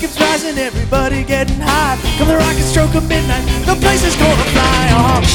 keeps rising, everybody getting high. Come the rocket stroke of midnight, the place is gonna fly.